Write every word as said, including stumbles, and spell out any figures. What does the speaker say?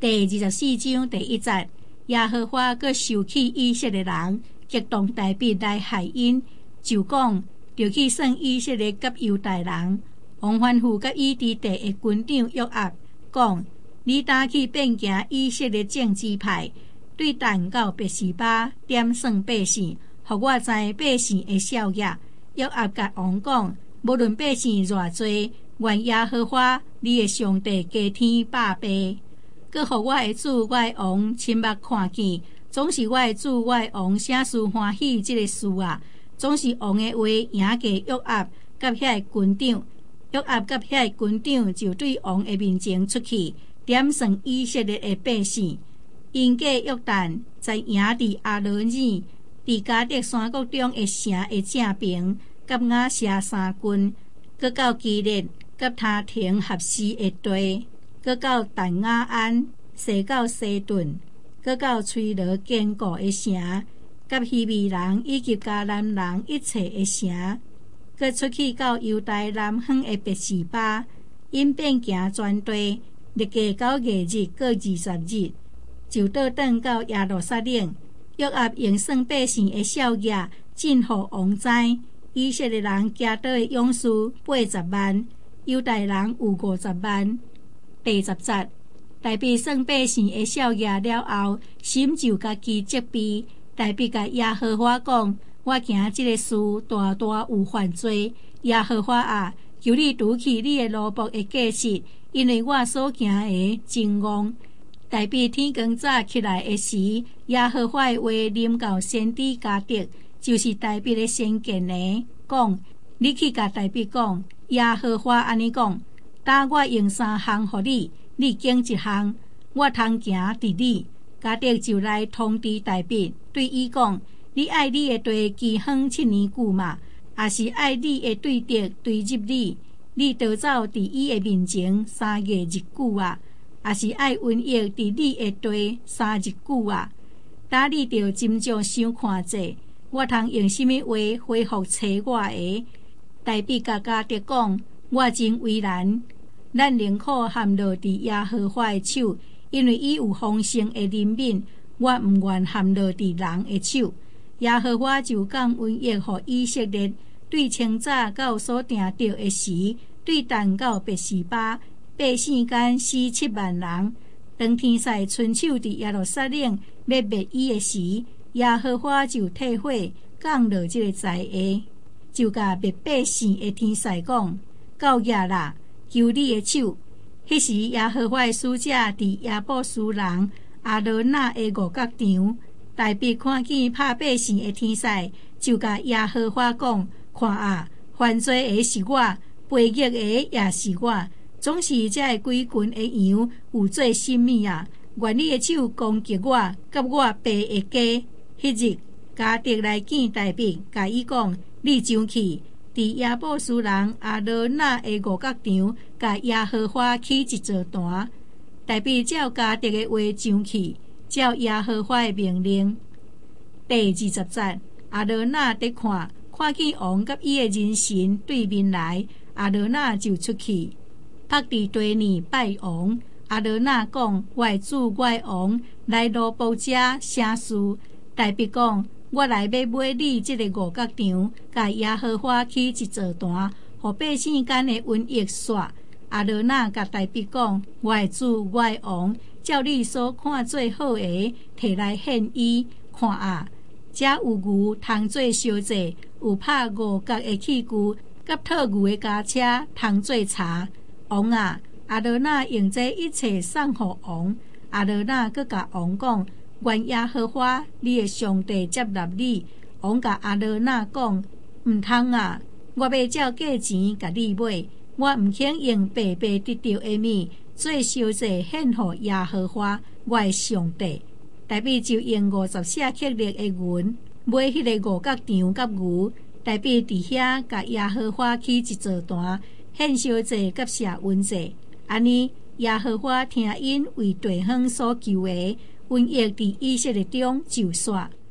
第二十四章第一节，耶和华佮收起以色列人，激动大笔来害因，就讲就去算以色列甲犹大人。王吩咐甲以地地的军长约押讲：你打去变行以色列政治派，对但到别是巴点算百姓，互我知百姓的效益。约押甲王讲：无论百姓偌济，愿耶和华你的上帝加天百倍。佮互我的主我的王亲目看见，总是我的主我的王啥事欢喜这个事啊！总是王的话赢过约押甲遐个军长。约押甲遐个军长就对王的面前出去，点算以色列的百姓。因过约旦，在赢伫阿罗尔，伫迦得山谷中的城的正边，甲雅舍三郡，佮到基列，甲他停合适的地。佮到但雅安，西到西顿，佮到吹罗坚固的城，甲希未人以及迦南人一切的城，佮出去到犹大南方的别是巴，因变行全地，历加到月日各二十日，就倒转到耶路撒冷。约押用算百姓的效益，尽互王知。以色列人加倒的勇士八十万，犹大人有五十万。第十节，大笔算百姓的效益了后，心就家己责备。大笔甲耶和华讲：我行这个事大大有犯罪。耶和华啊，求你除去你的奴仆的过失，因为我所行的真戆。大笔天光早起来的时，耶和华的话临到先知迦得，就是大笔的先见的，讲：你去甲大笔讲，耶和华安尼讲。打我用三项予你，你拣一项，我通行伫你。迦得就来通知大笔，对伊讲：你爱你的地饥荒七年久嘛，也是爱你的对敌对入你，你逃走伫伊的面前三月日久啊，也是爱瘟疫伫你的地三日久啊。打你着斟酌想看者，我通用什么话回复找我的？大笔甲迦得讲：我真为难。咱宁可陷落伫耶和华的手，因为伊有丰盛的怜悯，我毋愿陷落伫人的手。耶和华就降瘟疫互以色列，对清早到所定着的时，对但到别是巴，百姓间死七万人。当天使伸手伫耶路撒冷要灭伊的时，耶和华就退火降落这个灾厄，就甲灭百姓的天使讲：到夜啦！求你的手。迄时耶和华的使者伫耶布斯人阿罗那的五角场，大笔看见拍百姓的天使，就甲耶和华讲：看啊，犯罪的是我，悖逆的也是我，总是这个几群的羊有做甚物啊？愿你的手攻击我，甲我爸的家。迄日迦得来见大笔，甲伊讲：你上去。伫耶布斯人阿罗那的五角场，甲耶和华起一座坛。大笔照迦得的话上去，照耶和华的命令。第二十节，阿罗那伫看，看见王甲伊的人神对面来，阿罗那就出去，趴伫地面拜王。阿罗那讲：我的主，我的王，来奴仆者啥事？大笔讲：我来要买你这个五角场，甲耶和华起一座坛，互百姓间的瘟疫煞。阿罗那甲大笔讲：我的主，我的王，照你所看最好的，摕来献伊。看啊，这有牛通做烧祭，有拍五角的器具，甲套牛的家车通做茶。王啊，阿罗那用这一切送互王。阿罗那佮甲王讲：愿耶和华你的上帝接纳你。王甲阿罗那讲：毋通啊，我要照价钱甲你买，我毋肯用白白得到的物做烧祭献予耶和华我的上帝。大笔就用五十舍克勒的银买迄个五角场甲牛。大笔伫遐甲耶和华起一座坛，献烧祭甲谢恩祭。安尼耶和华听因为地方所求的，瘟疫伫以色列中就煞。